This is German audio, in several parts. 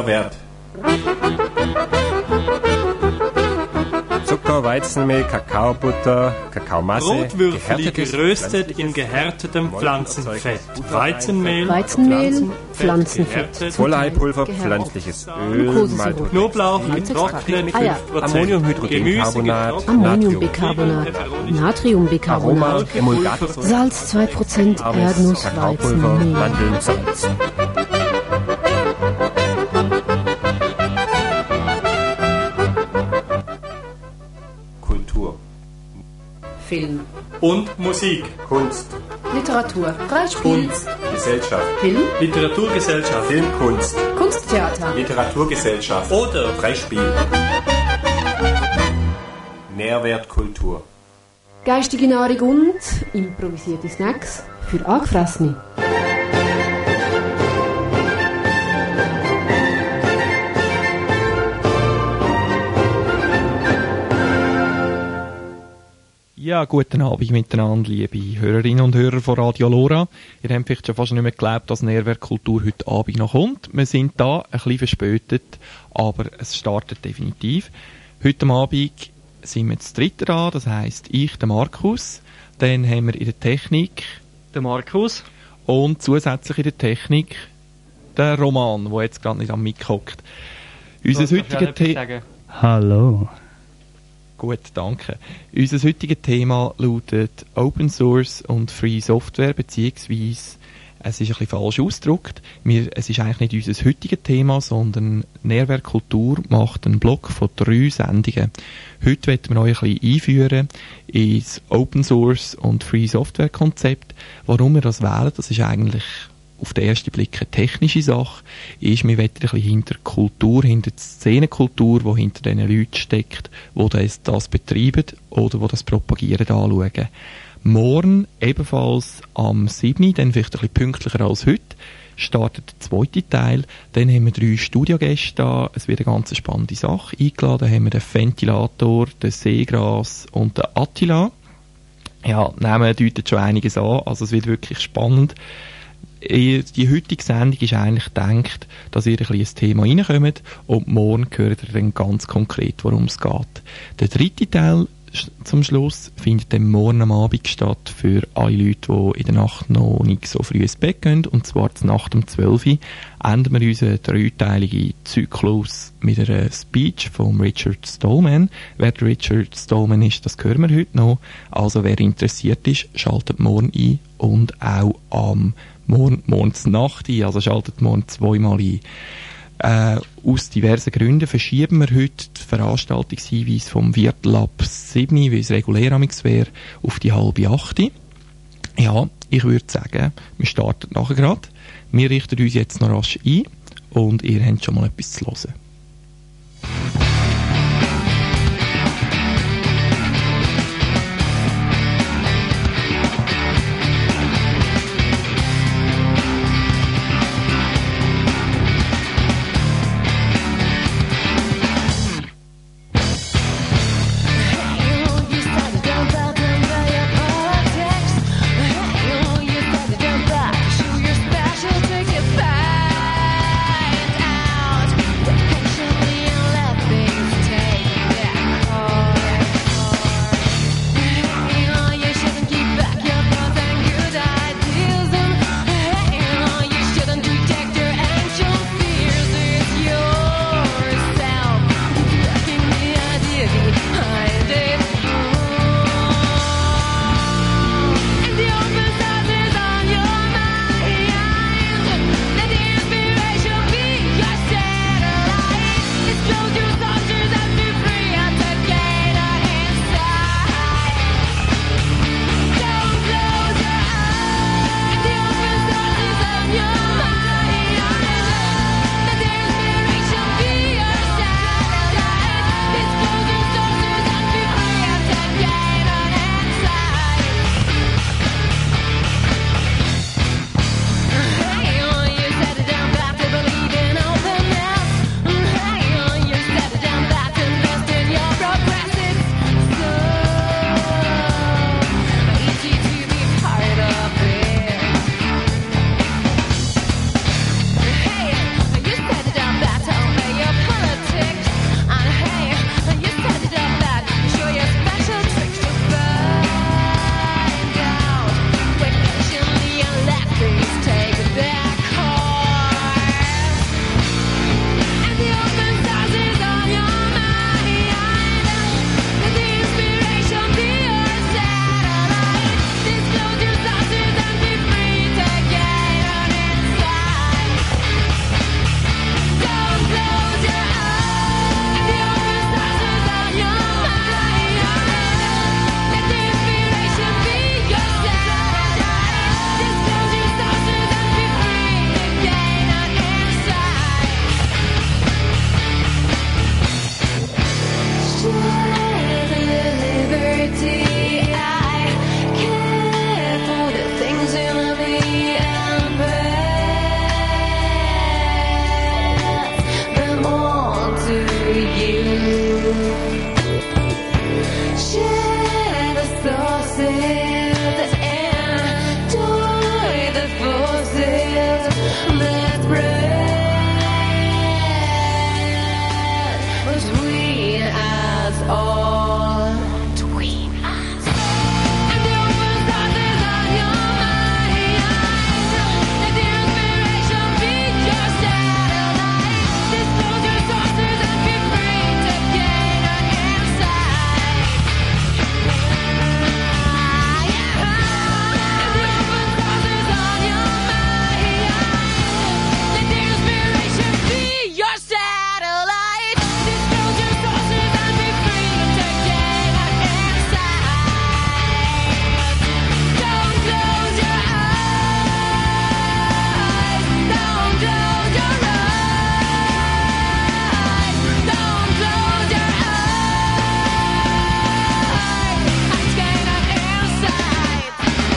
Nährwert. Zucker, Weizenmehl, Kakaobutter, Kakaomasse, Brotwürfel geröstet in gehärtetem Pflanzenfett, Weizenmehl, Pflanzenfett, Vollheilpulver, pflanzliches Öl, Maltodextrin, Knoblauch getrocknet 5%, Ammoniumhydrocarbonat, Ammoniumbicarbonat, Natriumbicarbonat, Emulgator, Salz 2%, Erdnuss, Kakaopulver, Weizenmehl. Mandeln, Salz. Kultur, Film, und Musik, Kunst, Literatur, Breitspiel, Gesellschaft, Film, Literaturgesellschaft Filmkunst, Kunsttheater, Literaturgesellschaft oder Freispiel. Nährwertkultur. geistige Nahrung und improvisierte Snacks für Angefressene. Ja, guten Abend miteinander, liebe Hörerinnen und Hörer von Radio Lora. Ihr habt vielleicht schon fast nicht mehr geglaubt, dass Nährwertkultur heute Abend noch kommt. Wir sind da ein bisschen verspätet, aber es startet definitiv. Heute Abend sind wir zu dritt da, das heisst ich, der Markus. Dann haben wir in der Technik den Markus und zusätzlich in der Technik den Roman, der jetzt gerade nicht am Mic hockt. Unser heutiges Thema... Hallo. Gut, danke. Unser heutiges Thema lautet Open Source und Free Software, beziehungsweise, es ist ein bisschen falsch ausgedrückt, es ist eigentlich nicht unser heutiges Thema, sondern Nährwertkultur macht einen Block von 3 Sendungen. Heute wollen wir euch ein bisschen einführen ins Open Source und Free Software Konzept. Warum wir das wählen, das ist eigentlich auf den ersten Blick eine technische Sache, ist, wir wollen ein bisschen hinter Kultur, hinter die Szenenkultur, die hinter diesen Leuten steckt, die das betreiben oder die das propagieren, anschauen. Morgen, ebenfalls am 7., dann vielleicht ein bisschen pünktlicher als heute, startet der zweite Teil. Dann haben wir 3 Studiogäste da. Es wird eine ganz spannende Sache. Eingeladen haben wir den Ventilator, den Seegras und den Attila. Ja, Namen deuten schon einiges an, also es wird wirklich spannend. Die heutige Sendung ist eigentlich gedacht, dass ihr ein bisschen ins Thema reinkommt und morgen hört ihr dann ganz konkret, worum es geht. Der dritte Teil zum Schluss findet dann morgen am Abend statt für alle Leute, die in der Nacht noch nicht so früh ins Bett gehen, und zwar zur Nacht um 12 Uhr enden wir unseren 3-teiligen Zyklus mit einer Speech von Richard Stallman. Wer der Richard Stallman ist, das hören wir heute noch. Also wer interessiert ist, schaltet morgen ein und auch am morgens Nacht ein, also schaltet morgen 2-mal ein. Aus diversen Gründen verschieben wir heute die Veranstaltungshinweise vom Viertel ab 7, wie es regulär amix wäre, auf die 7:30. Ja, ich würde sagen, wir starten nachher gerade. Wir richten uns jetzt noch rasch ein und ihr habt schon mal etwas zu hören. Find out share the sources and join the forces that spread between us all. Between us. And the open sources on your mind. Let the inspiration be your satellite. Disclose your sources and be free to gain an insight. And the open sources on your mind. Let the inspiration be your satellite. Disclose your sources and be free to gain an insight. Don't close your eyes. Don't close your eyes. Don't close your eyes. And gain an insight.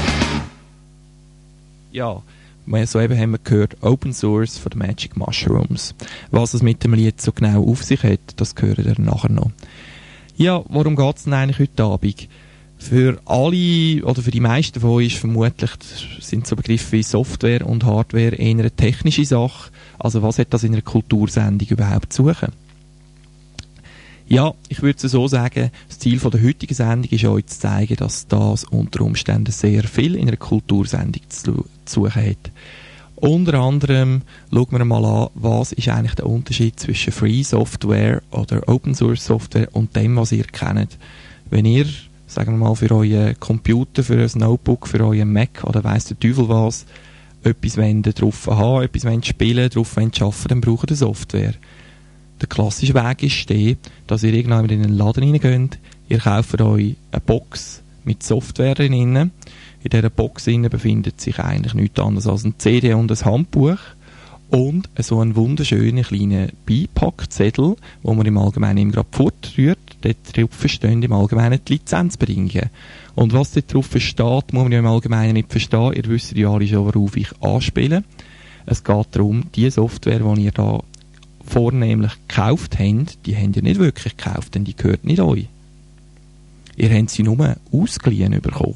Ja, soeben haben wir gehört Open Source von den Magic Mushrooms. Was es mit dem Lied so genau auf sich hat, das hören wir nachher noch. Ja, worum geht es denn eigentlich heute Abend? Für alle, oder für die meisten von euch vermutlich, sind so Begriffe wie Software und Hardware eher eine technische Sache. Also was hat das in einer Kultursendung überhaupt zu suchen? Ja, ich würde es so sagen, das Ziel von der heutigen Sendung ist euch zu zeigen, dass das unter Umständen sehr viel in einer Kultursendung zu suchen hat. Unter anderem schauen wir mal an, was ist eigentlich der Unterschied zwischen Free Software oder Open Source Software und dem, was ihr kennt. Wenn ihr, sagen wir mal, für euren Computer, für euer Notebook, für euren Mac oder weiss der Teufel was, etwas drauf haben, etwas spielen, drauf arbeiten, dann braucht ihr Software. Der klassische Weg ist der, dass ihr irgendwann in einen Laden reingeht, ihr kauft euch eine Box mit Software drin. In dieser Box befindet sich eigentlich nichts anderes als ein CD und ein Handbuch und so einen wunderschönen kleinen Beipackzettel, wo man im Allgemeinen eben gerade fortrührt. Dort drauf stehen im Allgemeinen die Lizenzbedingungen. Und was dort drauf steht, muss man ja im Allgemeinen nicht verstehen. Ihr wisst ja alle schon, worauf ich anspiele. Es geht darum, die Software, die ihr da vornehmlich gekauft habt, die habt ihr nicht wirklich gekauft, denn die gehört nicht euch. Ihr habt sie nur ausgeliehen bekommen.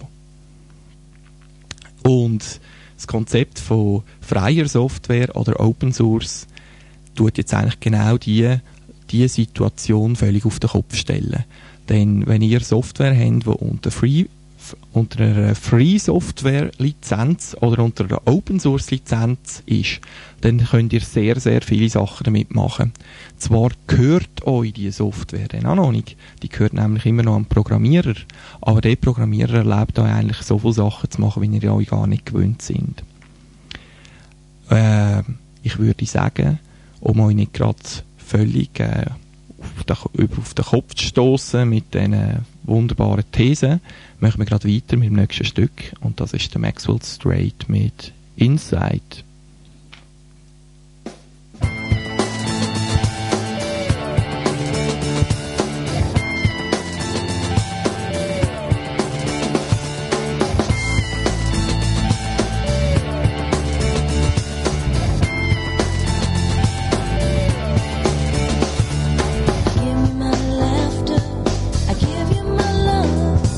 Und das Konzept von freier Software oder Open Source tut jetzt eigentlich genau die Situation völlig auf den Kopf stellen. Denn wenn ihr Software habt, die unter einer Free Software Lizenz oder unter einer Open Source Lizenz ist, dann könnt ihr sehr, sehr viele Sachen damit machen. Zwar gehört euch die Software dann auch noch nicht, die gehört nämlich immer noch am Programmierer, aber der Programmierer erlaubt euch eigentlich so viele Sachen zu machen, wie ihr euch gar nicht gewöhnt sind. Ich würde sagen, um euch nicht gerade völlig auf den Kopf zu stossen mit diesen wunderbaren Thesen, machen wir gerade weiter mit dem nächsten Stück und das ist der Maxwell Strait mit Inside.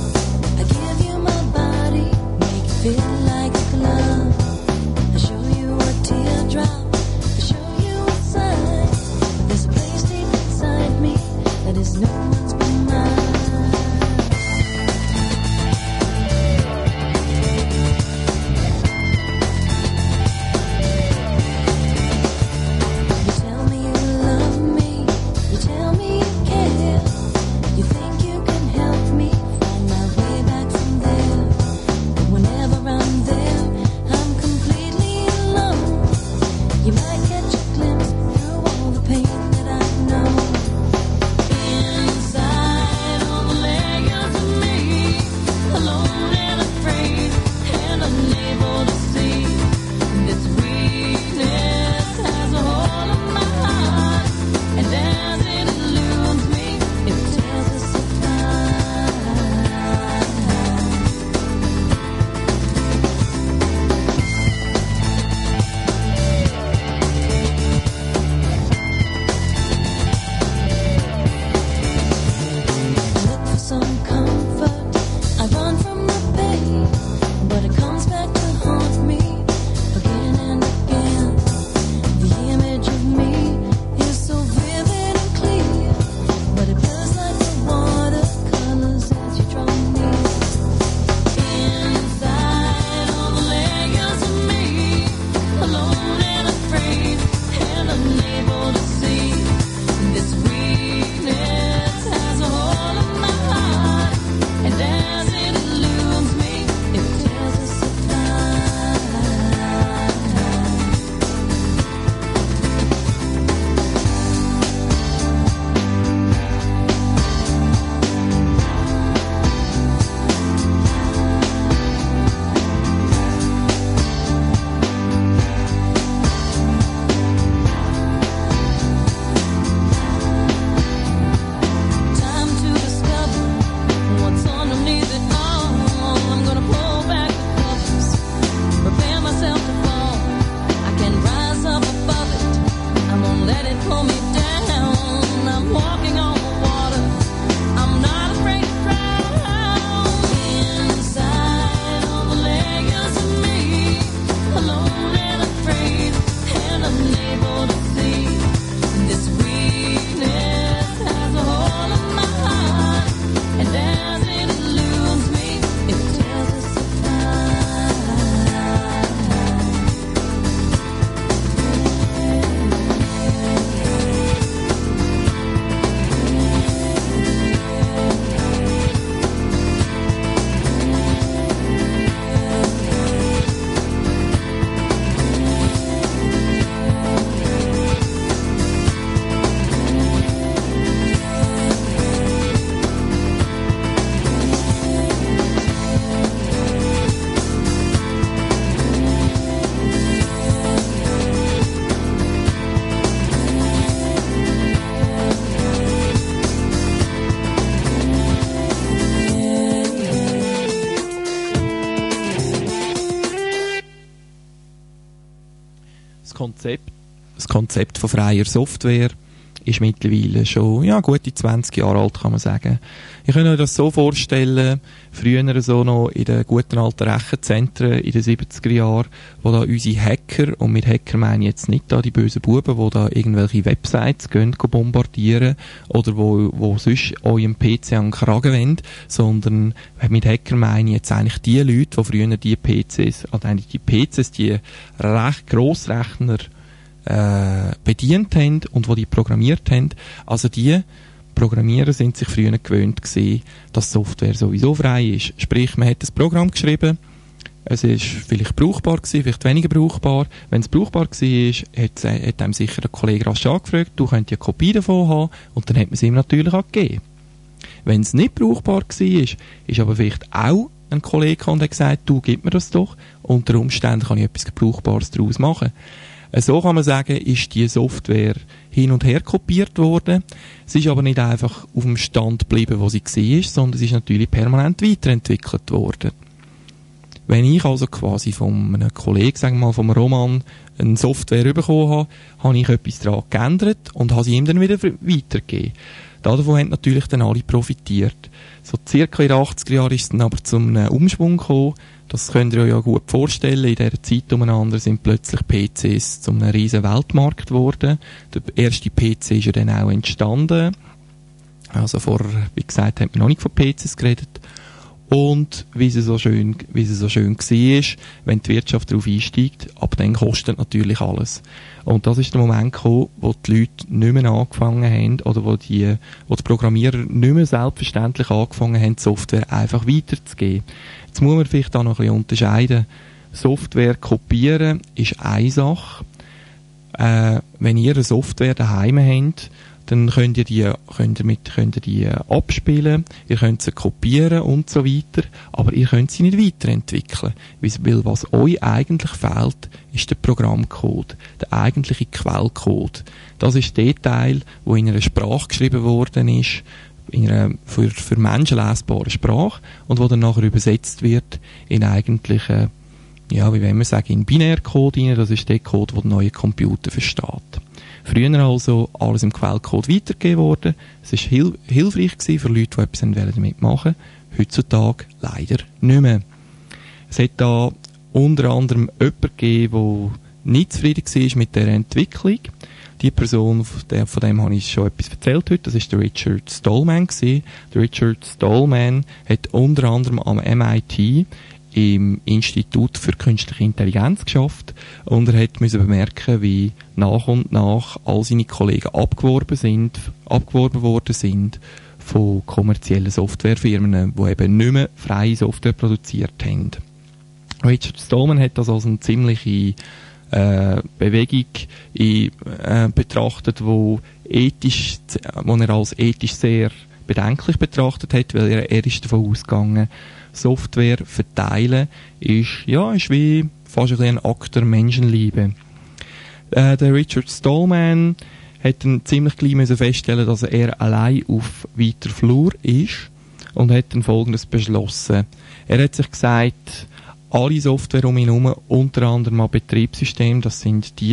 Feel like a glove. I show you Konzept von freier Software ist mittlerweile schon gute 20 Jahre alt, kann man sagen. Ich kann euch das so vorstellen, früher so noch in den guten alten Rechenzentren in den 70er Jahren, wo da unsere Hacker, und mit Hacker meine ich jetzt nicht da die bösen Buben, die da irgendwelche Websites gehen bombardieren oder wo sonst eurem PC an den Kragen wollen, sondern mit Hacker meine ich jetzt eigentlich die Leute, die früher die PCs, also eigentlich die PCs, die Grossrechner bedient haben und die programmiert haben. Also die Programmierer sind sich früher gewöhnt gewesen, dass Software sowieso frei ist. Sprich, man hat ein Programm geschrieben, es ist vielleicht brauchbar gewesen, vielleicht weniger brauchbar. Wenn es brauchbar war, hat einem sicher der Kollege rasch angefragt, du könntest eine Kopie davon haben, und dann hat man es ihm natürlich auch gegeben. Wenn es nicht brauchbar war, ist aber vielleicht auch ein Kollege und hat gesagt, du, gib mir das doch, unter Umständen kann ich etwas Brauchbares daraus machen. So kann man sagen, ist die Software hin und her kopiert worden. Sie ist aber nicht einfach auf dem Stand geblieben, wo sie war, sondern sie ist natürlich permanent weiterentwickelt worden. Wenn ich also quasi von einem Kollegen, sagen wir mal, vom Roman, eine Software bekommen habe, habe ich etwas daran geändert und habe sie ihm dann wieder weitergegeben. Davon haben natürlich dann alle profitiert. So circa in den 80er Jahren ist es dann aber zu einem Umschwung gekommen. Das könnt ihr euch ja gut vorstellen. In dieser Zeit umeinander sind plötzlich PCs zu einem riesen Weltmarkt geworden. Der erste PC ist ja dann auch entstanden. Also wie gesagt, hat man noch nicht von PCs geredet. Und wie es so schön war, wenn die Wirtschaft darauf einsteigt, ab dann kostet natürlich alles. Und das ist der Moment gekommen, wo die Leute nicht mehr angefangen haben, oder wo die Programmierer nicht mehr selbstverständlich angefangen haben, die Software einfach weiterzugeben. Jetzt muss man vielleicht da noch ein bisschen unterscheiden. Software kopieren ist eine Sache. Wenn ihr eine Software daheim habt, dann könnt ihr die abspielen, ihr könnt sie kopieren und so weiter, aber ihr könnt sie nicht weiterentwickeln. Weil was euch eigentlich fehlt, ist der Programmcode, der eigentliche Quellcode. Das ist der Teil, der in einer Sprache geschrieben worden ist, in einer für Menschen lesbare Sprache, und wo dann nachher übersetzt wird in eigentlichen, wie wollen wir sagen, in Binärcode rein. Das ist der Code, den der neue Computer versteht. Früher also alles im Quellcode weitergegeben worden. Es war hilfreich gewesen für Leute, die etwas damit machen wollten. Heutzutage leider nicht mehr. Es hat da unter anderem jemanden gegeben, der nicht zufrieden war mit der Entwicklung. Die Person, von dem habe ich schon etwas erzählt heute, das war der Richard Stallman gewesen. Der Richard Stallman hat unter anderem am MIT im Institut für Künstliche Intelligenz geschafft, und er musste bemerken, wie nach und nach all seine Kollegen abgeworben worden sind von kommerziellen Softwarefirmen, die eben nicht mehr freie Software produziert haben. Richard Stallman hat das als eine ziemliche Bewegung betrachtet, wo er als ethisch sehr bedenklich betrachtet hat, weil er ist davon ausgegangen, Software verteilen ist wie fast ein Akt der Menschenliebe. Der Richard Stallman hat dann ziemlich gleich feststellen, dass er allein auf weiter Flur ist, und hat dann Folgendes beschlossen. Er hat sich gesagt, alle Software um ihn herum, unter anderem auch Betriebssysteme, das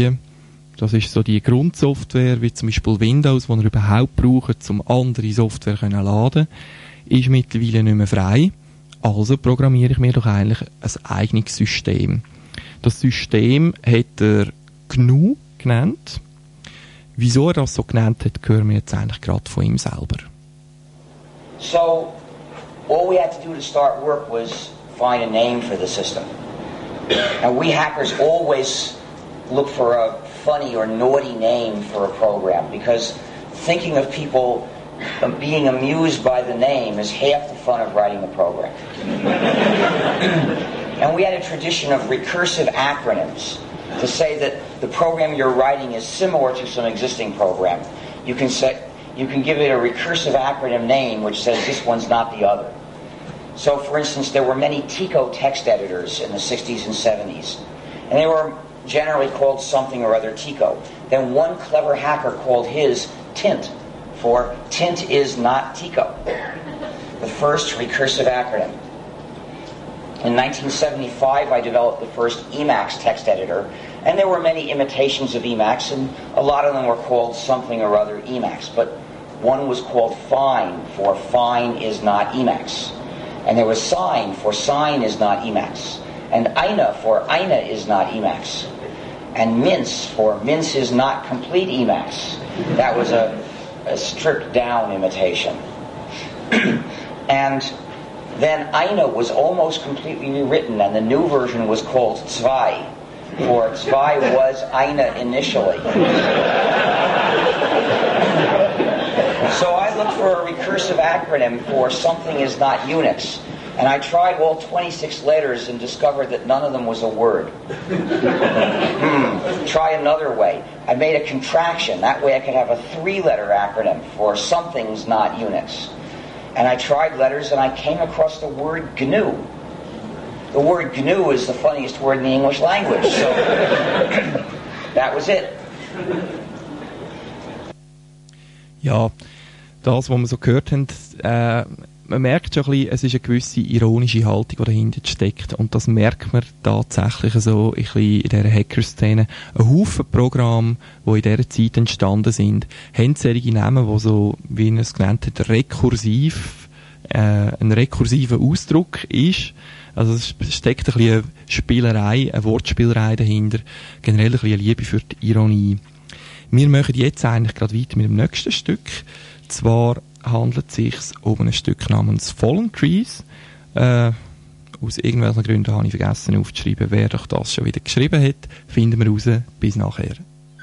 ist so die Grundsoftware, wie zum Beispiel Windows, die er überhaupt braucht, um andere Software zu laden, ist mittlerweile nicht mehr frei. Also programmiere ich mir doch eigentlich ein eigenes System. Das System hat er GNU genannt. Wieso er das so genannt hat, hören wir jetzt eigentlich gerade von ihm selber. So, all we had to do to start work was find a name for the system. And we hackers always look for a funny or naughty name for a program, because thinking of people being amused by the name is half the fun of writing a program. And we had a tradition of recursive acronyms to say that the program you're writing is similar to some existing program. You can give it a recursive acronym name which says this one's not the other. So, for instance, there were many TICO text editors in the 60s and 70s, and they were generally called something or other TICO. Then one clever hacker called his TINT, for TINT is not TICO, the first recursive acronym. In 1975, I developed the first Emacs text editor, and there were many imitations of Emacs, and a lot of them were called something or other Emacs, but one was called Fine, for Fine is not Emacs. And there was Sign, for Sign is not Emacs. And Ina, for Ina is not Emacs. And Mince, for Mince is not complete Emacs. That was a stripped down imitation. And then Ina was almost completely rewritten, and the new version was called Zwei, for Zwei was Ina initially. So I looked for a recursive acronym for something is not Unix, and I tried all 26 letters and discovered that none of them was a word. Try another way. I made a contraction. That way I could have a 3-letter acronym for something's not Unix. And I tried letters, and I came across the word GNU. The word GNU is the funniest word in the English language, so that was it. Ja, das, was wir so gehört haben, man merkt schon ein bisschen, es ist eine gewisse ironische Haltung, die dahinter steckt. Und das merkt man tatsächlich so ein bisschen in dieser Hacker-Szene. Ein Haufen Programme, die in dieser Zeit entstanden sind, haben solche Namen, die so, wie er es genannt hat, rekursiv, ein rekursiver Ausdruck ist. Also es steckt ein bisschen eine Spielerei, eine Wortspielerei dahinter, generell ein bisschen eine Liebe für die Ironie. Wir machen jetzt eigentlich gerade weiter mit dem nächsten Stück. Zwar handelt es sich um ein Stück namens Fallen Trees. Aus irgendwelchen Gründen habe ich vergessen aufzuschreiben, wer doch das schon wieder geschrieben hat. Finden wir raus. Bis nachher.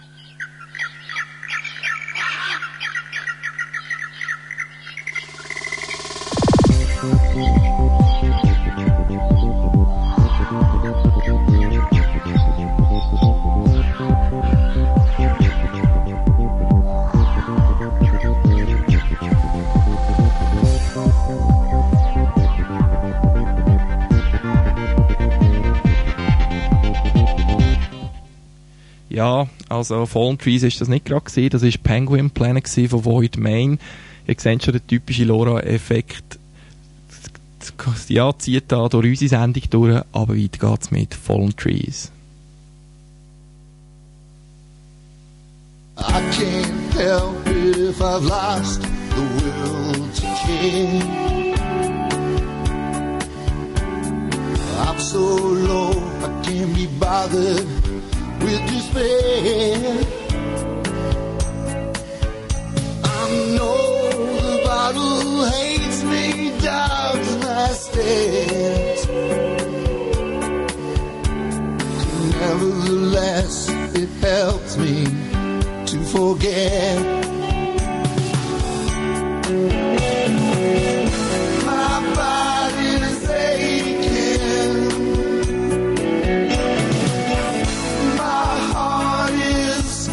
Ja, also Fallen Trees ist das nicht gerade gewesen, das ist Penguin Planet von Void Main. Ihr seht schon den typischen LoRa-Effekt. Ja, zieht da durch unsere Sendung durch, aber weiter geht's mit Fallen Trees. I can't help it if I've lost the will to care. I'm so low, I can't be bothered with despair. I know the bottle hates me, dogs my stairs. Nevertheless, it helps me to forget. My body's aching, my heart is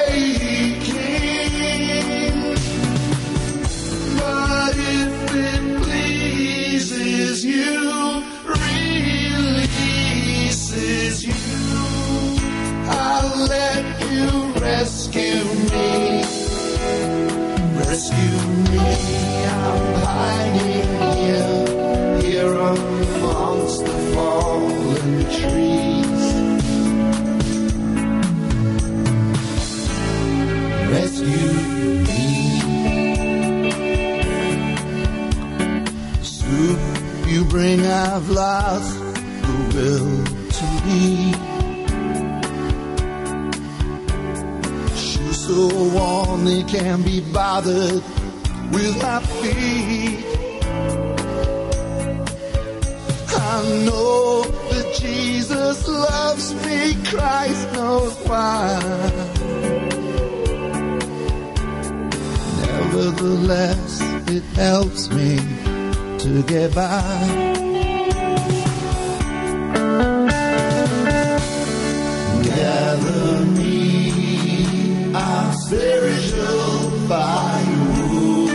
breaking, but if it pleases you, releases you, I'll let you rescue me. Rescue me, I'm hiding here amongst the fallen trees. Rescue me. Soup you bring, I've lost the will to eat. So warm they can't be bothered with my feet. I know that Jesus loves me, Christ knows why. Nevertheless, it helps me to get by. Gather me, our spiritual firewood.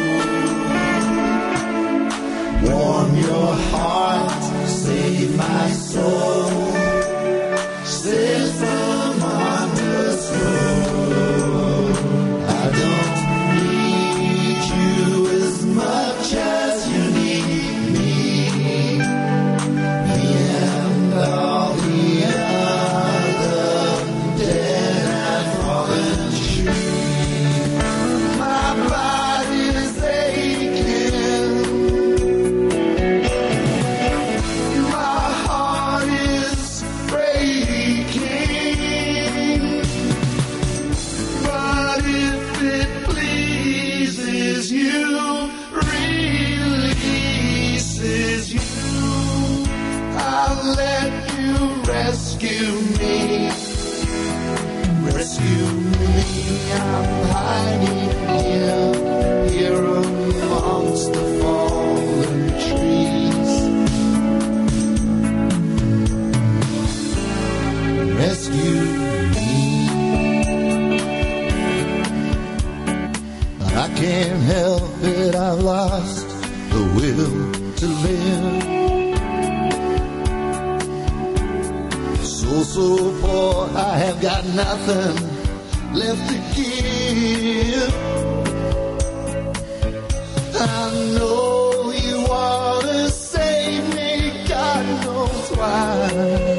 Warm your heart, save my soul. Save from this road. I don't need you as much as you need me. I'll let you rescue me. Rescue me, I'm hiding here amongst the fallen trees. Rescue me, but I can't help it, I've lost the will to live. So poor, I have got nothing left to give. I know you want to save me, God knows why.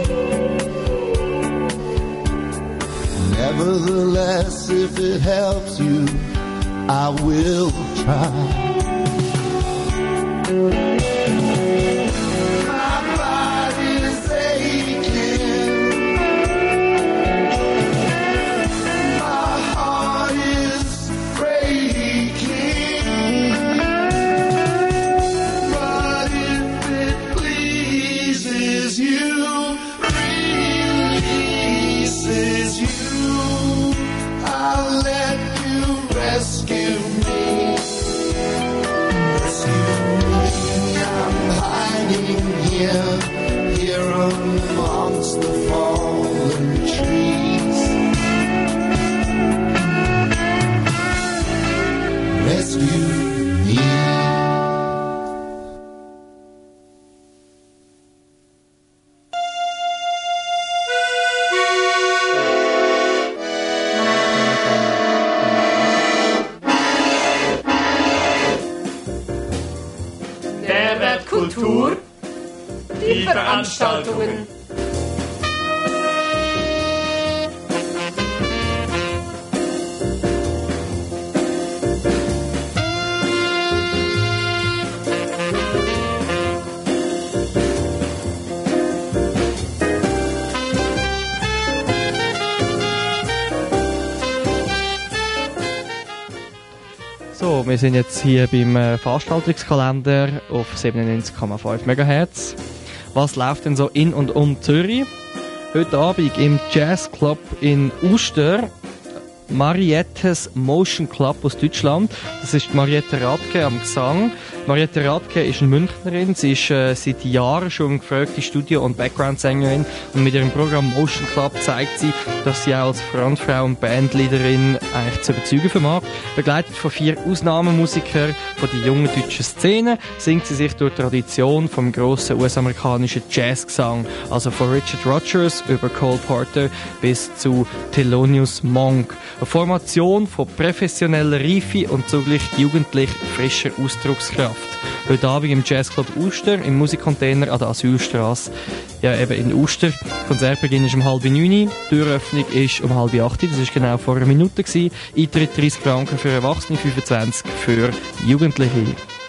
Nevertheless, if it helps you, I will try. Here amongst the fallen trees. Rescue me. Mehrwert Kultur. Die Veranstaltungen. So, wir sind jetzt hier beim Veranstaltungskalender auf 97,5 MHz. Was läuft denn so in und um Zürich? Heute Abend im Jazzclub in Uster. Mariettes Motion Club aus Deutschland. Das ist Mariette Radke am Gesang. Mariette Radke ist eine Münchnerin. Sie ist seit Jahren schon gefragte Studio- und Background-Sängerin. Und mit ihrem Programm Motion Club zeigt sie, dass sie auch als Frontfrau und Bandleaderin eigentlich zu überzeugen vermag. Begleitet von 4 Ausnahmemusikern von der jungen deutschen Szene, singt sie sich durch die Tradition vom grossen US-amerikanischen Jazzgesang. Also von Richard Rodgers über Cole Porter bis zu Thelonious Monk. Eine Formation von professioneller Reife und zugleich jugendlich frischer Ausdruckskraft. Heute Abend im Jazzclub Uster, im Musikcontainer an der Asylstrasse. Ja, eben in Uster. Konzertbeginn ist um 7:30. Türöffnung ist um 7:30. Das ist genau vor einer Minute gewesen. Eintritt 30 Franken für Erwachsene, 25 für Jugendliche.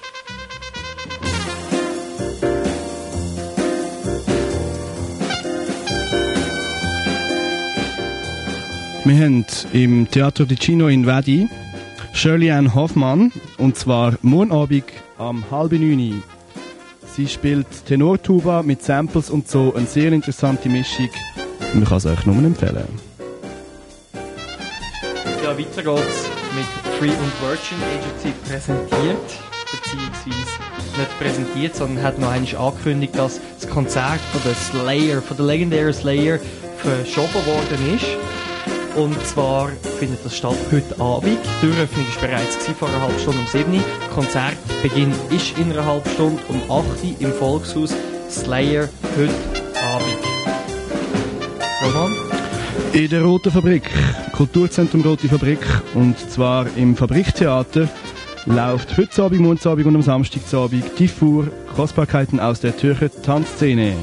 Wir haben im Teatro di Cino in Wedi Shirley Ann Hoffmann, und zwar morgen Abend am 8:30. Sie spielt Tenortuba mit Samples und so, eine sehr interessante Mischung. Und ich kann es euch nur empfehlen. Ja, weiter geht's mit Free und Virgin Agency präsentiert, beziehungsweise nicht präsentiert, sondern hat noch einmal angekündigt, dass das Konzert von der Slayer, von der legendären Slayer, verschoben worden ist. Und zwar findet das statt heute Abend. Die Türöffnung war bereits vor einer halben Stunde um 7 Uhr. Konzertbeginn ist in einer halben Stunde um 8 Uhr im Volkshaus. Slayer heute Abend. Roman? In der Roten Fabrik, Kulturzentrum Rote Fabrik, und zwar im Fabriktheater, läuft heute Abend, morgen Abend und am Samstagabend die Fuhr Kostbarkeiten aus der Zürcher Tanzszene.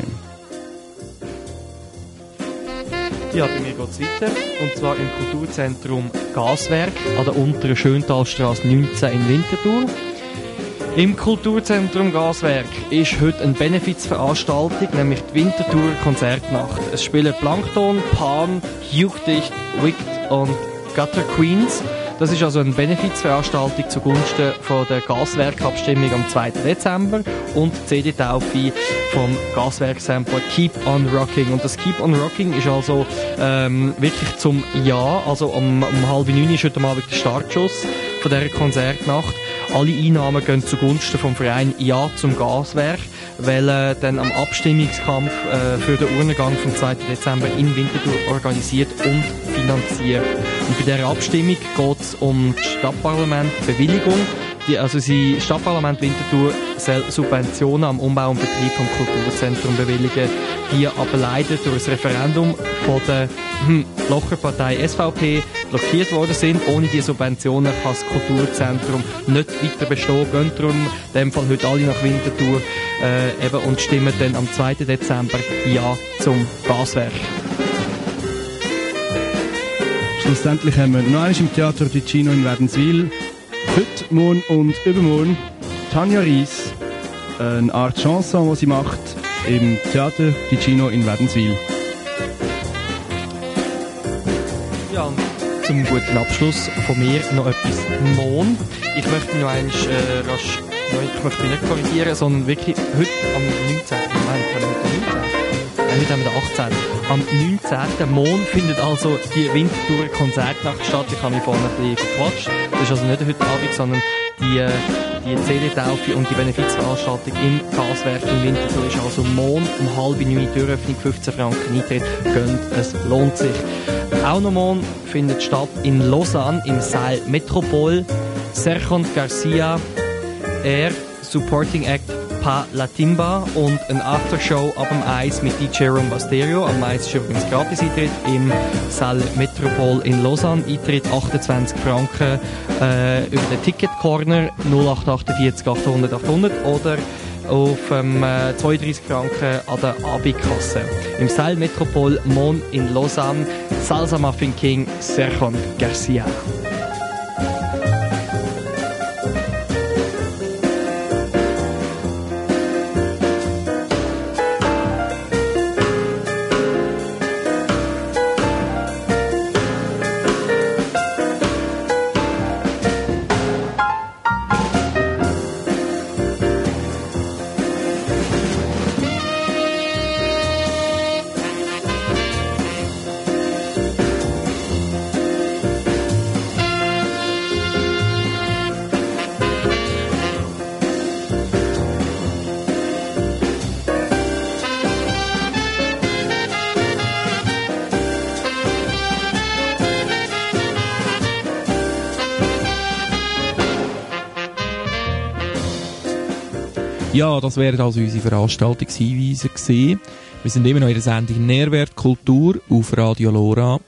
Ja, bei mir geht's weiter. Und zwar im Kulturzentrum Gaswerk an der unteren Schöntalstrasse 19 in Winterthur. Im Kulturzentrum Gaswerk ist heute eine Benefizveranstaltung, nämlich die Winterthur Konzertnacht. Es spielen Plankton, Pan, Juchdicht, Wicked und Gutter Queens. Das ist also eine Benefizveranstaltung zugunsten von der Gaswerkabstimmung am 2. Dezember und die CD-Taufe vom Gaswerksampler Keep on Rocking. Und das Keep on Rocking ist also wirklich zum Jahr, also um 8:30 ist heute Abend der Startschuss von dieser Konzertnacht. Alle Einnahmen gehen zugunsten vom Verein Ja zum Gaswerk, weil dann am Abstimmungskampf für den Urnengang vom 2. Dezember in Winterthur organisiert und finanziert. Und bei dieser Abstimmung geht es um die Stadtparlamentbewilligung. Das Stadtparlament Winterthur soll Subventionen am Umbau und Betrieb vom Kulturzentrum bewilligen, die aber leider durch das Referendum von der Blocherpartei SVP blockiert worden sind. Ohne die Subventionen kann das Kulturzentrum nicht weiter bestehen. Gehen darum in dem Fall heute alle nach Winterthur und stimmen dann am 2. Dezember Ja zum Gaswerk. Schlussendlich haben wir noch einmal im Theater Ticino in Wädenswil heute, morgen und übermorgen Tanja Ries, eine Art Chanson, die sie macht, im Theater Ticino in Wädenswil. Ja, und zum guten Abschluss von mir noch etwas Mohn. Ich möchte noch einmal rasch, ich möchte mich nicht korrigieren, sondern wirklich heute am 19. Heute haben wir den 18. Am 19. Mohn findet also die Winterthur Konzertnacht statt. Ich habe mich vorhin ein bisschen verquatscht. Das ist also nicht heute Abend, sondern die CD-Taufe und die Benefizveranstaltung im Gaswerk in Winterthur ist also Mohn um 8:30 Türöffnung, 15 Franken Eintritt. Gönnt, es lohnt sich. Auch noch Mohn findet statt in Lausanne im Saal Metropol. Sergio Garcia, Supporting Act Pa La Timba und ein Aftershow ab dem 1 mit DJ Rumba Stereo. Am 1 ist übrigens Gratis-Eintritt im Saal Metropol in Lausanne. Eintritt 28 Franken über den Ticket-Corner 0848 800 800 oder auf 32 Franken an der Abikasse. Im Saal Metropol Mohn in Lausanne. Salsa Muffin King Sergio Garcia. Ja, das wären also unsere Veranstaltungshinweise gewesen. Wir sind immer noch in der Sendung Nährwert Kultur auf Radio Lora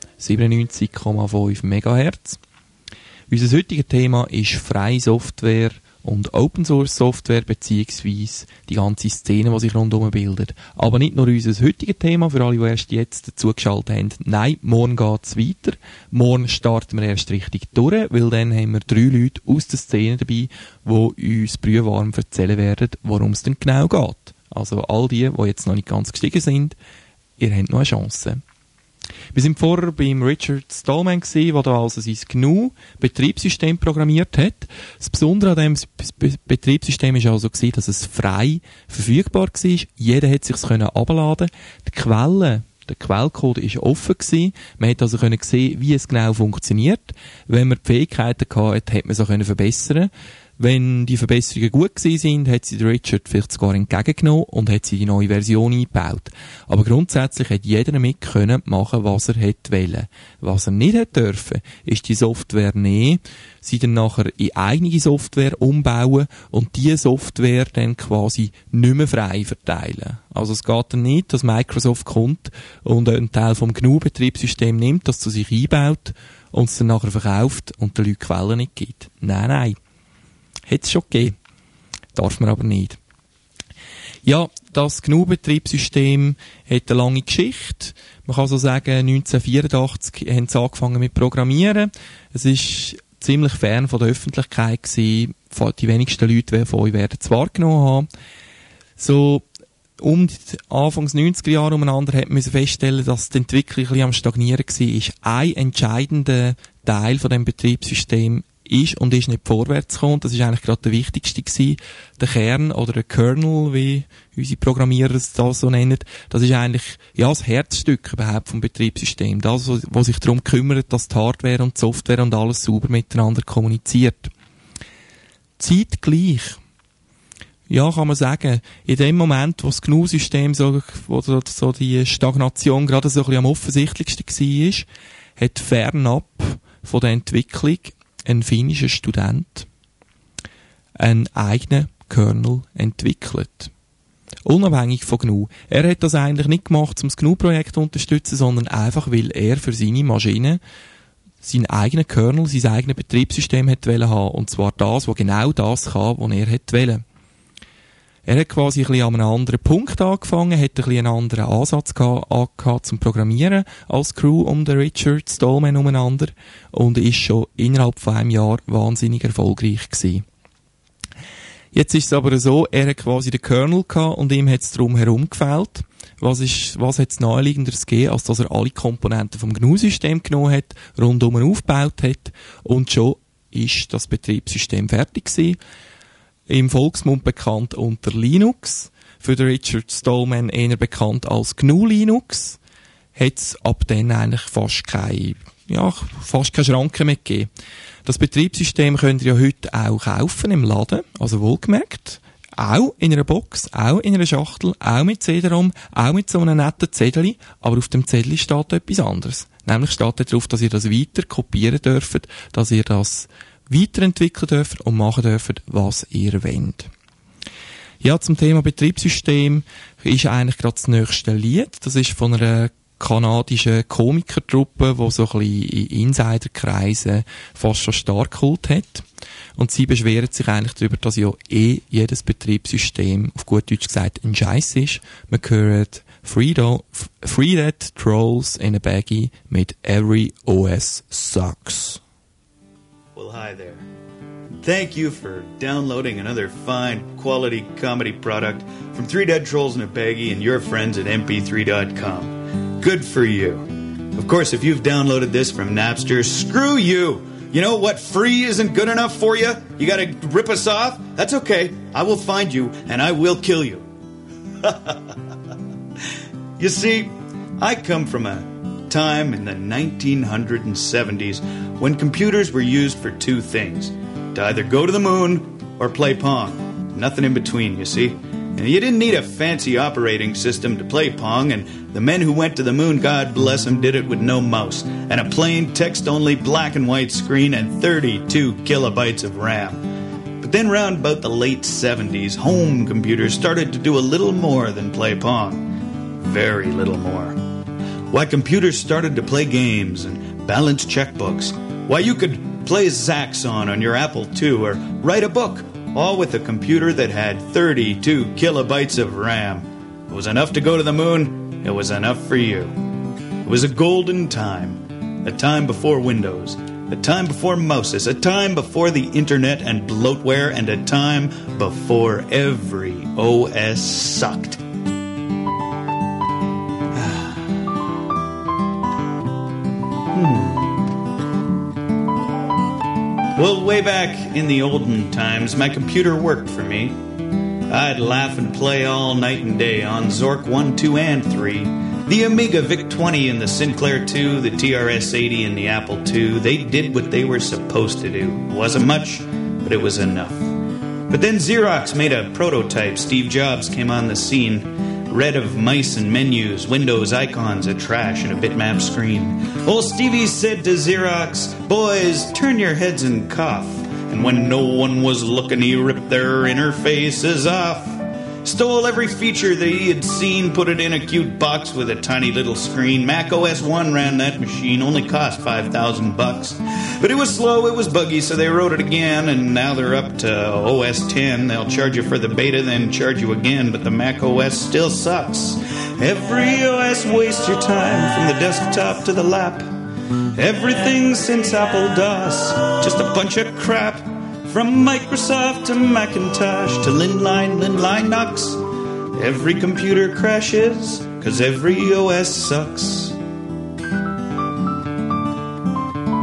97,5 MHz. Unser heutiges Thema ist freie Software und Open Source Software beziehungsweise die ganze Szene, die sich rundherum bildet. Aber nicht nur unser heutiges Thema, für alle, die erst jetzt dazugeschaltet haben. Nein, morgen geht's weiter. Morgen starten wir erst richtig durch, weil dann haben wir 3 Leute aus der Szene dabei, die uns brühwarm erzählen werden, worum es denn genau geht. Also all die jetzt noch nicht ganz gestiegen sind, ihr habt noch eine Chance. Wir sind vorher beim Richard Stallman gewesen, der da also sein GNU-Betriebssystem programmiert hat. Das Besondere an diesem Betriebssystem war also gewesen, dass es frei verfügbar war. Jeder hat es sich herunterladen können. Der Quellcode war offen gewesen. Man hat also sehen, wie es genau funktioniert. Wenn man die Fähigkeiten hatte, hat man es verbessern. Wenn die Verbesserungen gut gewesen sind, hat sie Richard vielleicht sogar entgegengenommen und hat sie die neue Version eingebaut. Aber grundsätzlich hat jeder damit können machen, was er hätte wollen. Was er nicht hätte dürfen, ist die Software nehmen, sie dann nachher in eigene Software umbauen und die Software dann quasi nicht mehr frei verteilen. Also es geht dann nicht, dass Microsoft kommt und einen Teil vom GNU-Betriebssystem nimmt, das zu sich einbaut und es dann nachher verkauft und den Leuten Quellen nicht gibt. Nein. Hätte es schon gegeben. Darf man aber nicht. Ja, das GNU-Betriebssystem hat eine lange Geschichte. Man kann so sagen, 1984 haben sie angefangen mit Programmieren. Es ist ziemlich fern von der Öffentlichkeit gewesen. Die wenigsten Leute von euch werden es wahrgenommen haben. So, die Anfangs 90er Jahre umeinander hat man feststellen, dass die Entwicklung ein bisschen am Stagnieren war. Ein entscheidender Teil von dem Betriebssystem ist und ist nicht vorwärts gekommen. Das ist eigentlich gerade der wichtigste gewesen. Der Kern oder der Kernel, wie unsere Programmierer es da so nennen, das ist eigentlich, ja, das Herzstück überhaupt vom Betriebssystem. Das, was sich darum kümmert, dass die Hardware und die Software und alles sauber miteinander kommuniziert. Zeitgleich, ja, kann man sagen, in dem Moment, wo das GNU-System wo so die Stagnation gerade so ein bisschen am offensichtlichsten war, hat fernab von der Entwicklung ein finnischer Student einen eigenen Kernel entwickelt. Unabhängig von GNU. Er hat das eigentlich nicht gemacht, um das GNU-Projekt zu unterstützen, sondern einfach, weil er für seine Maschine seinen eigenen Kernel, sein eigenes Betriebssystem hätte haben. Und zwar das, was genau das kann, was er hätte wollen. Er hat quasi ein bisschen an einem anderen Punkt angefangen, hat ein bisschen einen anderen Ansatz gehabt zum Programmieren als Crew um den Richard Stallman umeinander und ist schon innerhalb von einem Jahr wahnsinnig erfolgreich gewesen. Jetzt ist es aber so, er hat quasi den Kernel gehabt und ihm hat es drum herum gefehlt. Was hat es naheliegenderes gegeben, als dass er alle Komponenten vom GNU-System genommen hat, rundum aufgebaut hat und schon ist das Betriebssystem fertig gewesen. Im Volksmund bekannt unter Linux, für den Richard Stallman eher bekannt als GNU Linux, hat es ab dann eigentlich fast keine Schranken mehr gegeben. Das Betriebssystem könnt ihr ja heute auch kaufen im Laden, also wohlgemerkt, auch in einer Box, auch in einer Schachtel, auch mit CD-ROM, auch mit so einem netten Zettel, aber auf dem Zettel steht etwas anderes. Nämlich steht da drauf, dass ihr das weiter kopieren dürft, dass ihr das weiterentwickeln dürft und machen dürft, was ihr wollt. Ja, zum Thema Betriebssystem ist eigentlich gerade das nächste Lied. Das ist von einer kanadischen Komikertruppe, die so ein bisschen in Insiderkreisen fast schon Starkult hat. Und sie beschweren sich eigentlich darüber, dass ja jedes Betriebssystem, auf gut Deutsch gesagt, ein Scheiß ist. Man hört Free Trolls in a Baggie mit Every OS Sucks. Well, hi there. Thank you for downloading another fine quality comedy product from Three Dead Trolls in a Baggie and your friends at mp3.com. Good for you. Of course, if you've downloaded this from Napster, screw you. You know what? Free isn't good enough for you? You gotta rip us off? That's okay. I will find you and I will kill you. You see, I come from a time in the 1970s when computers were used for two things: to either go to the moon or play Pong. Nothing in between, you see. And you didn't need a fancy operating system to play Pong, and the men who went to the moon, God bless them, did it with no mouse and a plain text-only black and white screen and 32 kilobytes of RAM. But then round about the late 70s, home computers started to do a little more than play Pong. Very little more. Why, computers started to play games and balance checkbooks. Why, you could play Zaxxon on your Apple II or write a book, all with a computer that had 32 kilobytes of RAM. It was enough to go to the moon. It was enough for you. It was a golden time. A time before Windows. A time before mouses. A time before the internet and bloatware. And a time before every OS sucked. Well, way back in the olden times, my computer worked for me. I'd laugh and play all night and day on Zork 1, 2, and 3. The Amiga VIC-20 and the Sinclair 2, the TRS-80 and the Apple II, they did what they were supposed to do. It wasn't much, but it was enough. But then Xerox made a prototype. Steve Jobs came on the scene. Red of mice and menus, Windows icons, a trash, and a bitmap screen. Old Stevie said to Xerox, "Boys, turn your heads and cough." And when no one was looking, he ripped their interfaces off. Stole every feature that he had seen, put it in a cute box with a tiny little screen. Mac OS 1 ran that machine, only cost $5,000. But it was slow, it was buggy, so they wrote it again, and now they're up to OS 10. They'll charge you for the beta, then charge you again, but the Mac OS still sucks. Every OS wastes your time, from the desktop to the lap. Everything since Apple DOS, just a bunch of crap. From Microsoft to Macintosh to Linline Linux. Every computer crashes, 'cause every OS sucks.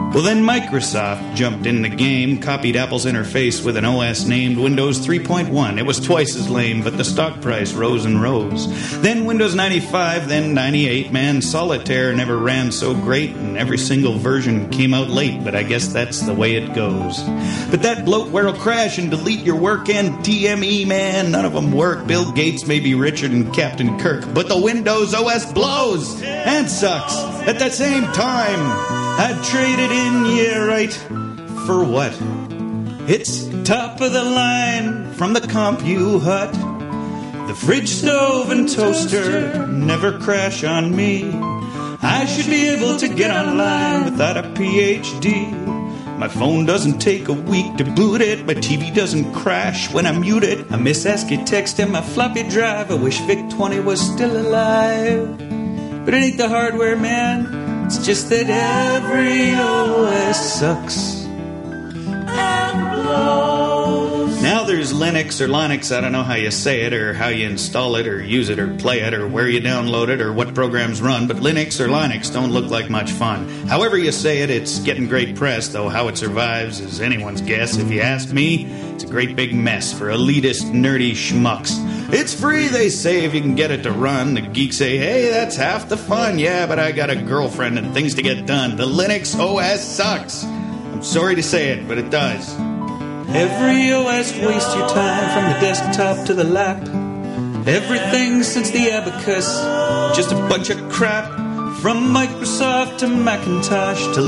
Well, then Microsoft jumped in the game, copied Apple's interface with an OS named Windows 3.1. It was twice as lame, but the stock price rose and rose. Then Windows 95, then 98. Man, Solitaire never ran so great, and every single version came out late, but I guess that's the way it goes. But that bloatware will crash and delete your work, and TME, man, none of them work. Bill Gates may be richer than Captain Kirk, but the Windows OS blows and sucks at the same time. I'd trade it in, yeah, right. For what? It's top of the line from the Compu Hut. The fridge, stove, and toaster never crash on me. I should be able to get online without a PhD. My phone doesn't take a week to boot it. My TV doesn't crash when I mute it. I miss ASCII text and my floppy drive. I wish VIC-20 was still alive. But it ain't the hardware, man. It's just that every OS sucks and blows. Now there's Linux or Linux, I don't know how you say it, or how you install it, or use it, or play it, or where you download it, or what programs run, but Linux or Linux don't look like much fun. However you say it, it's getting great press, though how it survives is anyone's guess. If you ask me, it's a great big mess for elitist, nerdy schmucks. It's free, they say, if you can get it to run. The geeks say, hey, that's half the fun. Yeah, but I got a girlfriend and things to get done. The Linux OS sucks. I'm sorry to say it, but it does. Every OS wastes your time from the desktop to the lap. Everything since the abacus, just a bunch of crap. From Microsoft to Macintosh to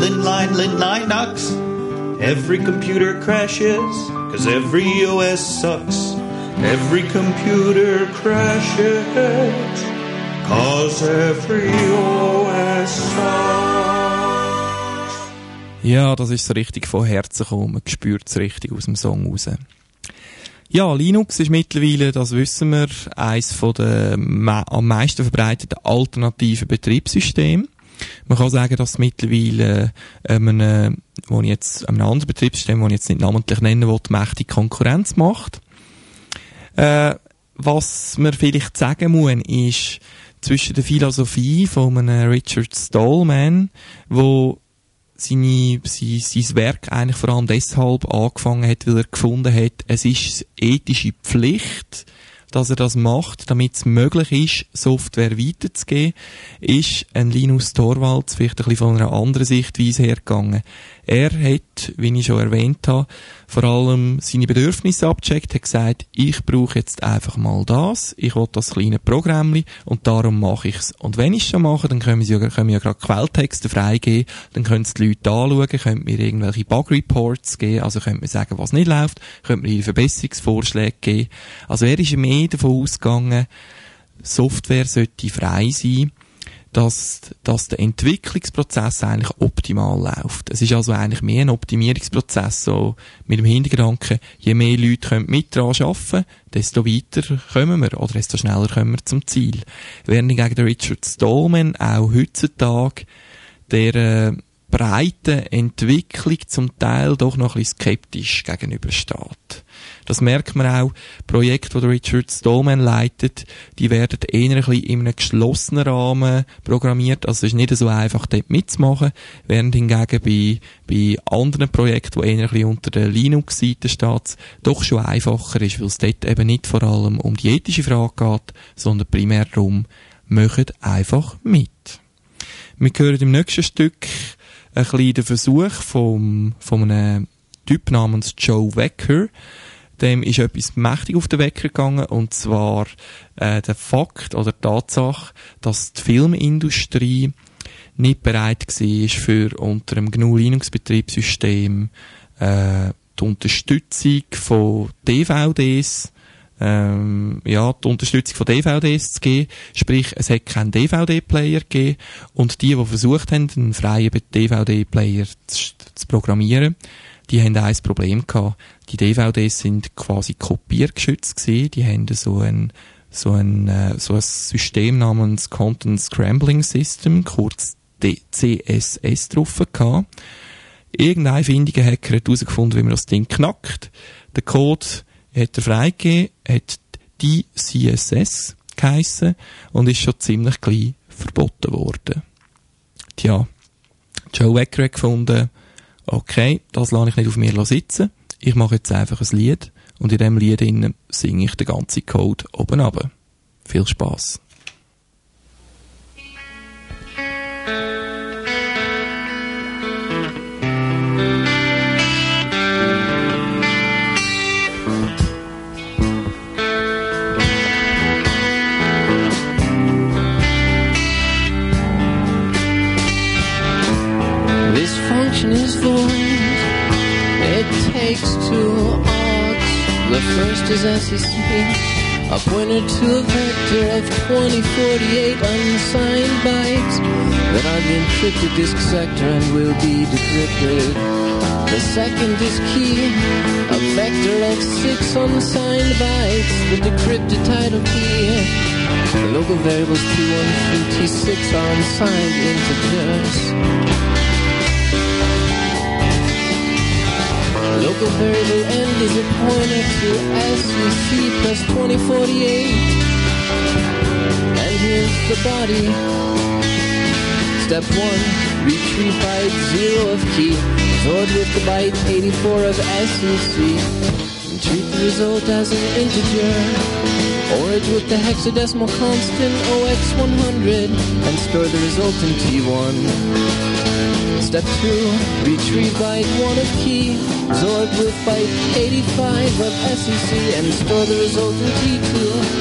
Linux. Every computer crashes, 'cause every OS sucks. Every computer crashes, 'cause every OS sucks. Ja, das ist so richtig von Herzen gekommen. Man spürt es richtig aus dem Song raus. Ja, Linux ist mittlerweile, das wissen wir, eines von den am meisten verbreiteten alternativen Betriebssysteme. Man kann sagen, dass mittlerweile einem anderen Betriebssystem, das ich jetzt nicht namentlich nennen will, mächtig Konkurrenz macht. Was man vielleicht sagen muss, ist, zwischen der Philosophie von einem Richard Stallman, wo sein Werk eigentlich vor allem deshalb angefangen hat, weil er gefunden hat, es ist ethische Pflicht, dass er das macht, damit es möglich ist, Software weiterzugeben, ist ein Linus Torvalds vielleicht ein bisschen von einer anderen Sichtweise hergegangen. Er hat, wie ich schon erwähnt habe, vor allem seine Bedürfnisse abgecheckt, hat gesagt, ich brauche jetzt einfach mal das, ich will das kleine Programmchen und darum mache ich es. Und wenn ich es schon mache, dann können wir ja gerade Quelltexte freigeben, dann können es die Leute anschauen, können mir irgendwelche Bug-Reports geben, also können wir sagen, was nicht läuft, können wir ihnen Verbesserungsvorschläge geben. Also er ist mehr davon ausgegangen, Software sollte frei sein, dass der Entwicklungsprozess eigentlich optimal läuft. Es ist also eigentlich mehr ein Optimierungsprozess, so mit dem Hintergedanken, je mehr Leute können mit dran arbeiten, desto weiter kommen wir, oder desto schneller kommen wir zum Ziel. Während hingegen der Richard Stallman auch heutzutage der breiten Entwicklung zum Teil doch noch ein bisschen skeptisch gegenübersteht. Das merkt man auch, Projekte, die der Richard Stallman leitet, die werden eher ein bisschen in einem geschlossenen Rahmen programmiert, also es ist nicht so einfach, dort mitzumachen, während hingegen bei anderen Projekten, die eher ein bisschen unter der Linux-Seite steht, doch schon einfacher ist, weil es dort eben nicht vor allem um die ethische Frage geht, sondern primär darum, macht einfach mit. Wir hören im nächsten Stück ein bisschen den Versuch von einem Typ namens Joe Wecker. Dem ist etwas mächtig auf den Wecker gegangen, und zwar der Fakt oder die Tatsache, dass die Filmindustrie nicht bereit war, für unter einem GNU-Linux-Betriebssystem die Unterstützung von DVDs die Unterstützung von DVDs zu geben, sprich, es hat keinen DVD-Player gegeben, und die versucht haben, einen freien DVD-Player zu programmieren, die haben ein Problem gehabt. Die DVDs sind quasi kopiergeschützt gewesen, die haben so ein System namens Content Scrambling System, kurz CSS, drauf gehabt. Irgendein findiger Hacker hat herausgefunden, wie man das Ding knackt. Der Code hat er freigegeben, hat die CSS geheissen und ist schon ziemlich gleich verboten worden. Tja, Joe Wecker hat gefunden, Okay, das lasse ich nicht auf mir sitzen. Ich mache jetzt einfach ein Lied und in diesem Lied singe ich den ganzen Code oben runter. Viel Spass. This function is void. It takes two odds. The first is SEC, a pointer to a vector of 2048 unsigned bytes that are the encrypted disk sector and will be decrypted. The second is key, a vector of 6 unsigned bytes, the decrypted title key. The local variables T1 through T6 are unsigned integers. Local variable n is a pointer to SEC plus 2048. And here's the body. Step 1, retrieve byte 0 of key, stored with the byte 84 of SEC. And treat the result as an integer. Or it with the hexadecimal constant OX100 and store the result in T1. Step 2, retrieve byte 1 of key, absorb with byte 85 of SEC and store the result in T2.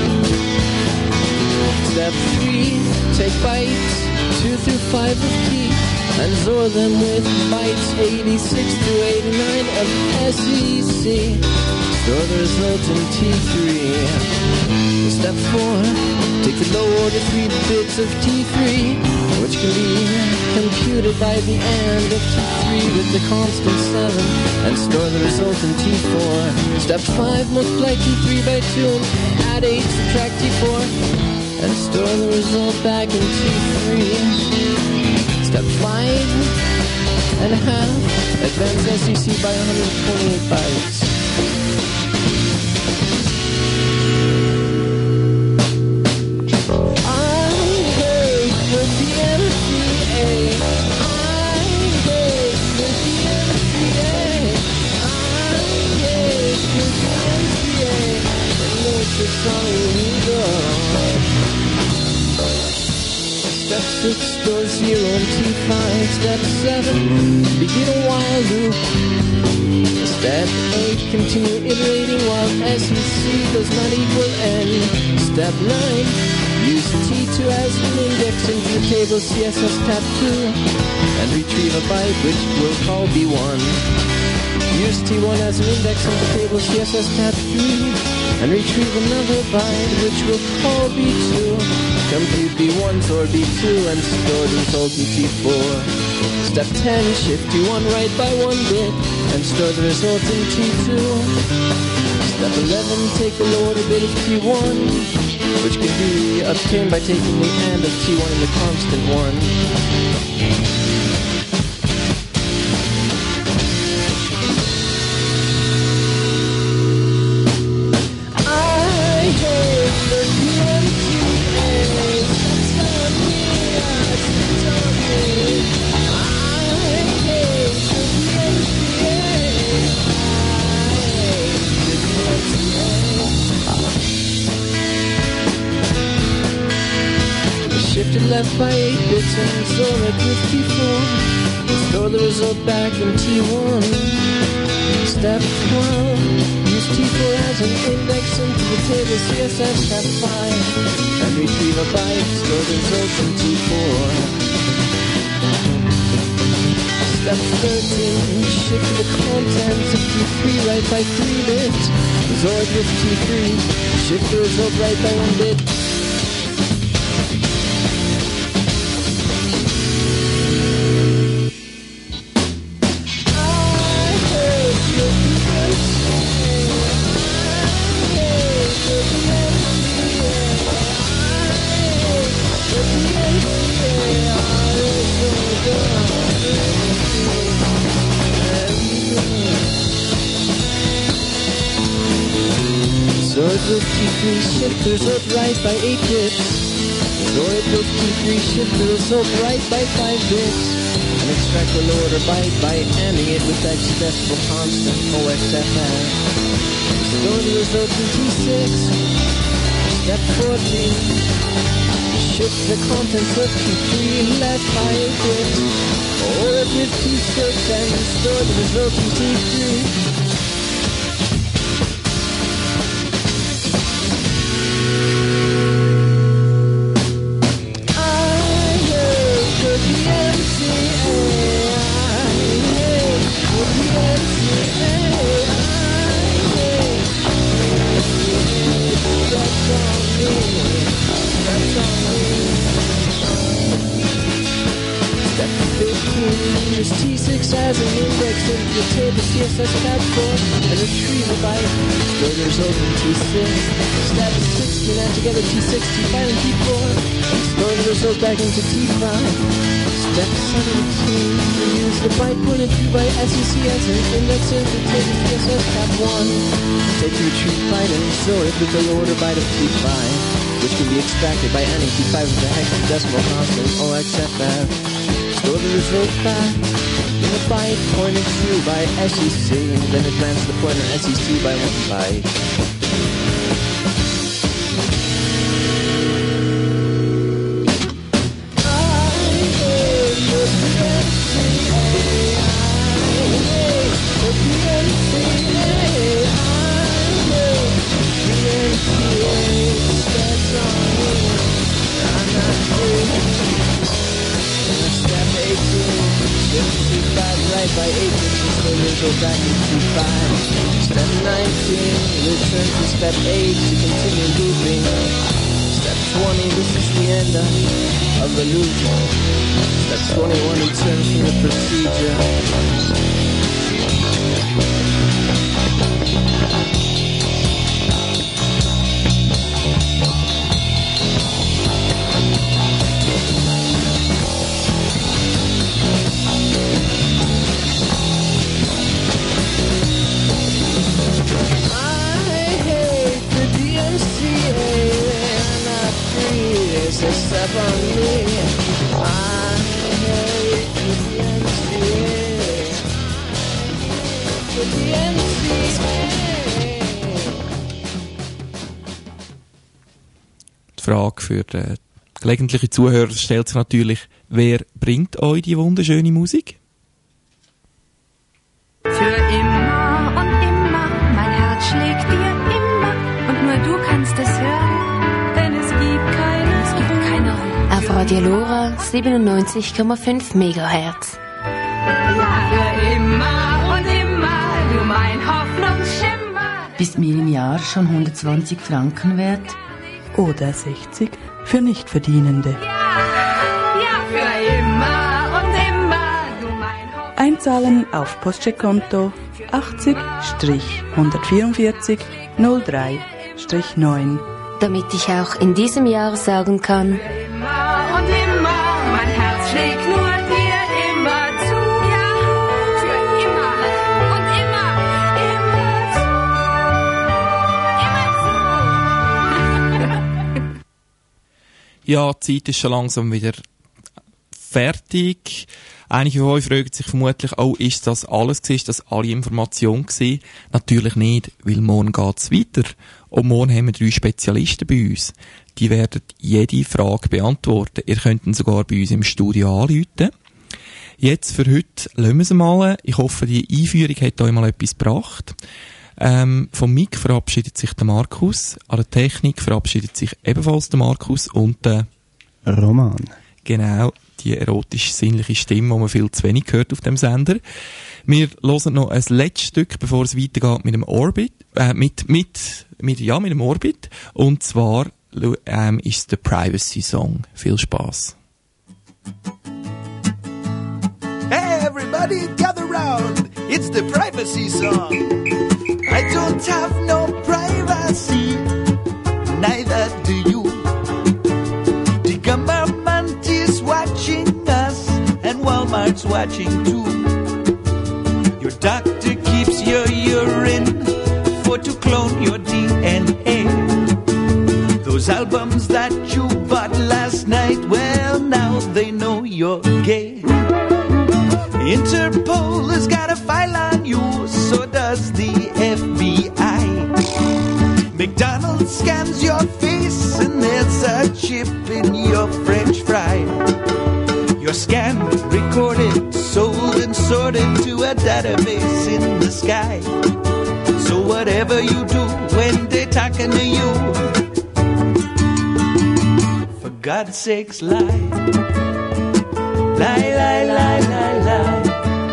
Step 3, take bytes 2 through 5 of key and absorb them with bytes 86 through 89 of SEC. Store the result in T3. Step 4, take the low order 3 bits of T3, which can be computed by the AND of T3 with the constant 7, and store the result in T4. Step 5, multiply T3 by 2 and add 8, subtract T4, and store the result back in T3. Step 5 and a half, advance SEC by 128 bytes. Step 6, store 0 and T5. Step 7, begin a while loop. Step 8, continue iterating while SEC does not equal n. Step 9, use T2 as an index into the table CSS tab 2 and retrieve a byte which we'll call B1. Use T1 as an index in the table CSS tab 3 and retrieve another byte which we'll call B2. Compute B1 or B2 and store the result in T4. Step 10, shift T1 right by 1 bit and store the result in T2. Step 11, take the lower bit of T1, which can be obtained by taking the AND of T1 and the constant 1. Shifted left by 8 bits and store it with T4. Store the result back in T1. Step 12. Use T4 as an index into the table CSS tab 5 and retrieve a byte. Store the result in T4. Step 13. Shift the contents of T3 right by 3 bits. Absorb with T3. Shift the result right by 1 bit. With T3, shift the result right by 8 bits. Store it with T3, shift the result right by 5 bits, and extract the lower byte by ANDing it with hexadecimal constant OXFR. Store the result in T6. Step 14. Shift the contents of T3 left by 8 bits, or it with T6 and store the result in T3. Use T6 as an index into the table CSS tab 4 and retrieve a byte. Store the result in T6. Step 16, add together T6, T5, and T4. And store the result back into T5. Step 17, use the byte pointed to by SEC as an index into the table CSS tab 1. Take the retrieve byte and store it with the order byte of T5, which can be extracted by adding T5 with the hexadecimal constant OXFR. Store the result back in a byte pointed to by SEC, and then advance the pointer SEC by 1 byte. Right by 8 inches, so go back into 5. Step 19, return to step 8 to continue looping. Step 20, this is the end of the loop. Step 21, return from the procedure. Step on me. I hate the NCA. The NCA. Die Frage für den gelegentlichen Zuhörer stellt sich natürlich, wer bringt euch die wunderschöne Musik? Für immer und immer, mein Herz schlägt dir immer und nur du kannst es hören, denn es gibt keine Ruhe. Auf Radio Lora 97,5 MHz. Ja, für immer und immer, du mein Hoffnungsschimmer. Ist mir im Jahr schon 120 Franken wert? Oder 60 für Nichtverdienende. Ja, für immer und immer, du mein Hoffnungsschimmer. Einzahlen auf Postcheckkonto 80-144 03-9. Damit ich auch in diesem Jahr sagen kann: Immer und immer, mein Herz schlägt nur dir immer zu. Ja, für immer und immer, immer zu. Ja, die Zeit ist schon langsam wieder fertig. Einige von euch fragen sich vermutlich, ist das alles gewesen? Ist das alle Informationen gewesen? Natürlich nicht, weil morgen geht's weiter. Und morgen haben wir 3 Spezialisten bei uns. Die werden jede Frage beantworten. Ihr könnt ihn sogar bei uns im Studio anrufen. Jetzt für heute lassen wir es mal. Ich hoffe, die Einführung hat euch mal etwas gebracht. Vom Mic verabschiedet sich der Markus. An der Technik verabschiedet sich ebenfalls der Markus und der Roman. Genau, die erotisch-sinnliche Stimme, die man viel zu wenig hört auf dem Sender. Wir hören noch ein letztes Stück, bevor es weitergeht mit dem Orbit, mit dem Orbit. Und zwar ist es der Privacy Song. Viel Spaß. Hey everybody, gather round. It's the privacy song. I don't have no privacy, neither do you. The government is watching us, and Walmart's watching too. Your doctor keeps your urine to clone your DNA. Those albums that you bought last night, well, now they know you're gay. Interpol has got a file on you, so does the FBI. McDonald's scans your face and there's a chip in your French fry. You're scanned, recorded, sold and sorted to a database in the sky. So whatever you do when they're talking to you, for God's sakes, lie. Lie, lie, lie, lie, lie.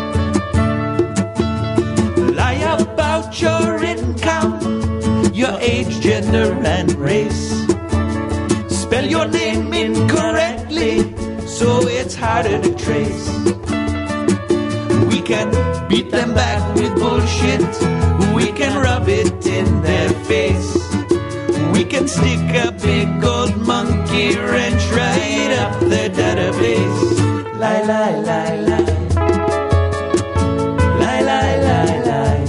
Lie about your income, your age, gender, and race. Spell your name incorrectly, so it's harder to trace. We can beat them back with bullshit. We can rub it in their face. We can stick a big old monkey wrench right up their database. Lie, lie, lie, lie. Lie, lie, lie, lie.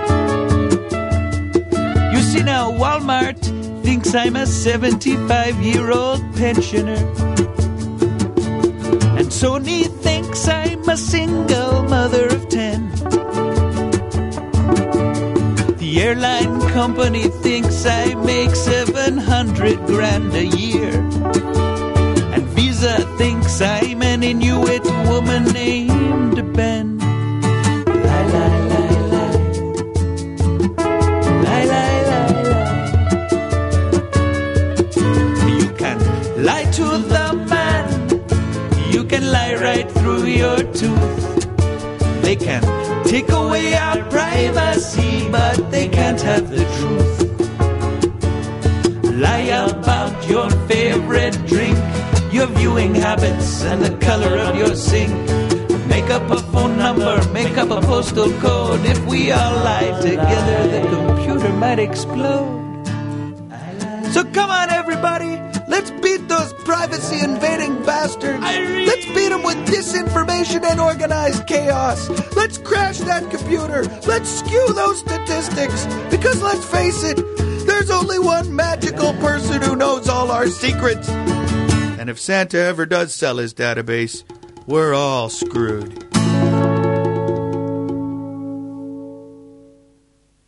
You see now, Walmart thinks I'm a 75-year-old pensioner. And Sony thinks I'm a single mother of 10. The airline company thinks I make 700 grand a year. And Visa thinks I'm an Inuit woman named Ben. Lie, lie, lie, lie. Lie, lie, lie, lie. You can lie to the man. You can lie right through your tooth. They can take away our privacy, but they can't have the truth. Lie about your favorite drink, your viewing habits, and the color of your sink. Make up a phone number, make up a postal code. If we all lie together, the computer might explode. So come on, everybody, let's beat those privacy-invading bastards. Let's beat them with disinformation and organized chaos. Let's crash that computer. Let's skew those statistics. Because let's face it, there's only one magical person who knows all our secrets. And if Santa ever does sell his database, we're all screwed.